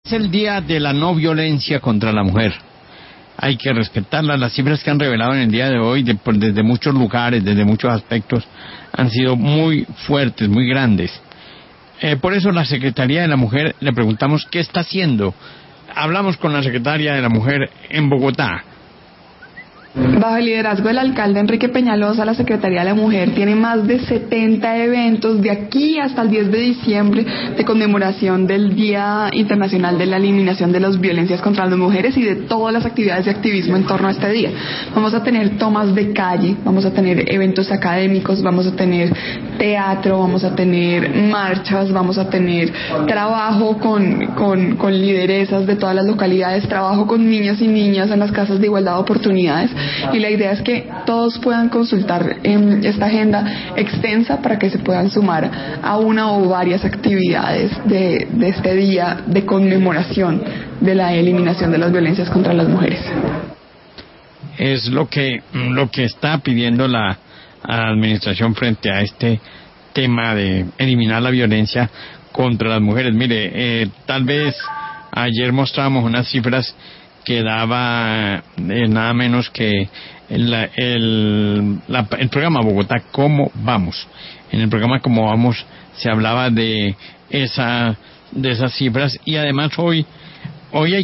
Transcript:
Es el día de la no violencia contra la mujer. Hay que respetarlas. Las cifras que han revelado en el día de hoy, desde muchos lugares, desde muchos aspectos, han sido muy fuertes, muy grandes. Por eso la Secretaría de la Mujer le preguntamos qué está haciendo. Hablamos con la Secretaria de la Mujer en Bogotá. Bajo el liderazgo del alcalde Enrique Peñalosa, la Secretaría de la Mujer tiene más de 70 eventos de aquí hasta el 10 de diciembre de conmemoración del Día Internacional de la Eliminación de las Violencias contra las Mujeres y de todas las actividades de activismo en torno a este día. Vamos a tener tomas de calle, vamos a tener eventos académicos, vamos a tener teatro, vamos a tener marchas, vamos a tener trabajo con lideresas de todas las localidades, trabajo con niños y niñas en las casas de igualdad de oportunidades. Y la idea es que todos puedan consultar esta agenda extensa para que se puedan sumar a una o varias actividades de este día de conmemoración de la eliminación de las violencias contra las mujeres. Es lo que está pidiendo la administración frente a este tema de eliminar la violencia contra las mujeres. Mire, tal vez ayer mostrábamos unas cifras que daba nada menos que el programa Bogotá ¿Cómo vamos? En el programa ¿Cómo vamos? Se hablaba de esas cifras, y además hoy hay